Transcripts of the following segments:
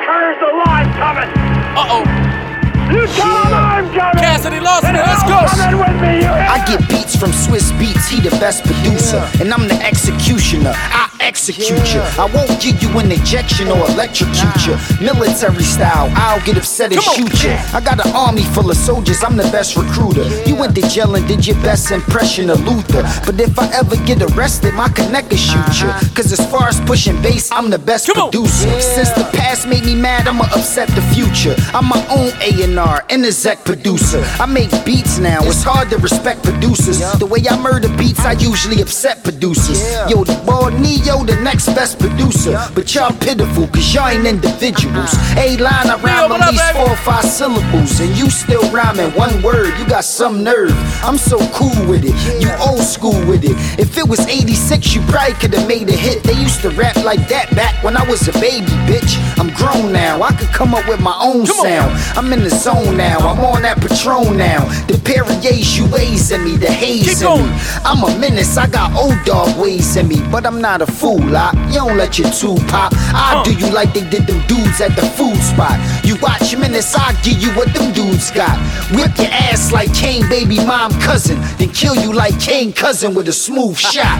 Turner's the line coming. You tell him I'm coming. Cassidy Lawson, let's go. Coming with me, you hear? I get beats from Swiss Beats, he the best producer. And I'm the executioner, I execute you. I won't give you an injection or electrocute you. Military style, I'll get upset and shoot you. I got an army full of soldiers, I'm the best recruiter. You went to jail and did your best impression of Luther. But if I ever get arrested, my connect will shoot you. Cause as far as pushing bass, I'm the best producer. Since the past made me mad, I'ma upset the future. I'm my own A&R and exec producer. I make beats now, it's hard to respect producers. The way I murder beats, I usually upset producers. Yo, the boy Neo, the next best producer. But y'all pitiful, cause y'all ain't individuals. A line, I rhyme at least 4 or 5 syllables. And you still rhyming one word, you got some nerve. I'm so cool with it, you old school with it. If it was 86, you probably could've made a hit. They used to rap like that back when I was a baby, bitch. I'm grown now, I could come up with my own sound. I'm in the zone now, I'm on that Patron now. The Perrier's you ways in me, the haze in me. I'm a menace, I got old dog ways in me. But I'm not a fool, you don't let your tube pop. I do you like they did them dudes at the food spot. You watch minutes, I give you what them dudes got. Whip your ass like Kane baby mom cousin, then kill you like Kane cousin with a smooth shot.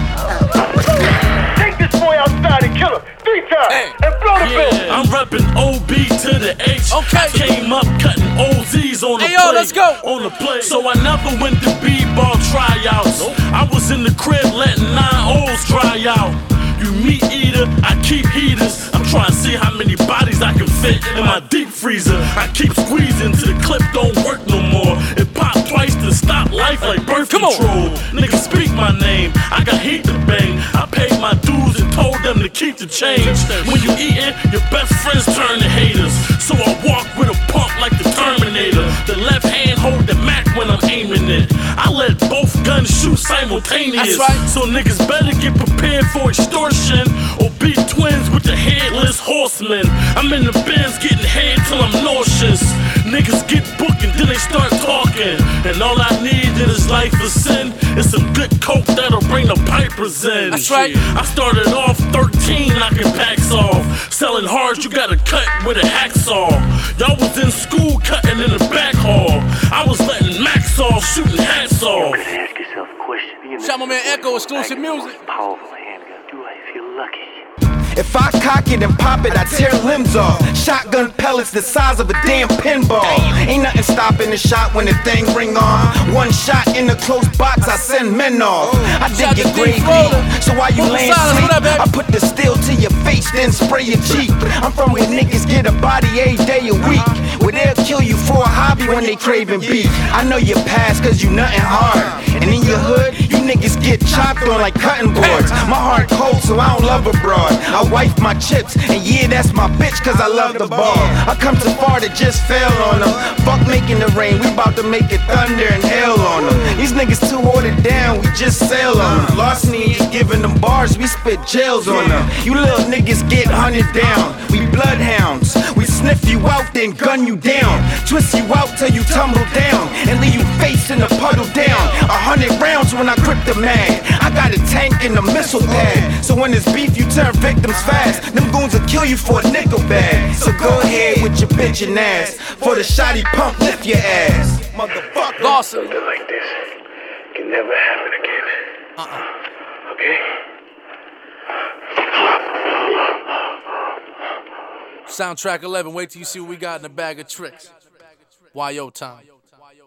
Take this boy outside and kill him 3 times and blow the bill. I'm reppin' OB to the H. I came up cutting OZs on the plate. Let's go. On the plate. So I never went to B-ball tryouts. I was in the crib letting 9 O's dry out. You meat eater, I keep heaters. I'm trying to see how many bodies I can fit in my deep freezer. I keep squeezing till the clip don't work no more. It popped twice to stop life like birth control. Niggas speak my name, I got heat to bang. I paid my dues and told them to keep the change. When you eatin', your best friends turn to haters. So I walk with a pump like the Terminator. The left hand hold the Mac when I'm aiming it. I let both guns shoot simultaneous. So niggas better get prepared for extortion or be twins with the headless horsemen. I'm in the Benz getting head till I'm nauseous. Niggas get booked and then they start talking. And all I need in this life of sin is some good coke that'll bring the pipers in. That's right. I started off 13 knocking packs off. Selling hard, you gotta cut with a hacksaw. Y'all was in school cutting in the back hall. I was letting max off, shooting hats off. Ask yourself a question. Shout my man Echo, exclusive music. Powerful handgun. Do I feel lucky? If I cock it and pop it, I tear limbs off. Shotgun pellets the size of a damn pinball. Ain't nothing stopping the shot when the thing ring on. One shot in the close box, I send men off. I dig your grave deep, so while you laying sleep, I put the steel to your face, then spray your cheek. I'm from where niggas get a body every day a week, where they'll kill you for a hobby when they craving beef. I know your past cause you nothing hard, and in your hood, you niggas get chopped on like cutting boards. My heart cold so I don't love abroad. I wife my chips, and yeah, that's my bitch cause I love the ball. I come too far to just fail on them. Fuck making it rain, we bout to make it thunder and hail on them. These niggas too watered down, we just sail on them. Larceny is giving them bars, we spit jails on them. You little niggas get hunted down, we bloodhounds. We sniff you out, then gun you down. Twist you out till you tumble down, and leave you face in a puddle down. 100 rounds when I grip the mag. I got a tank and a missile pad, so when it's beef you turn victims fast. Them goons will kill you for a nickel bag. So go ahead with your bitchin' ass. For the shotty pump, lift your ass. Motherfucker. Lawson. Something like this can never happen again. Okay? Soundtrack 11, wait till you see what we got in the bag of tricks. YO time.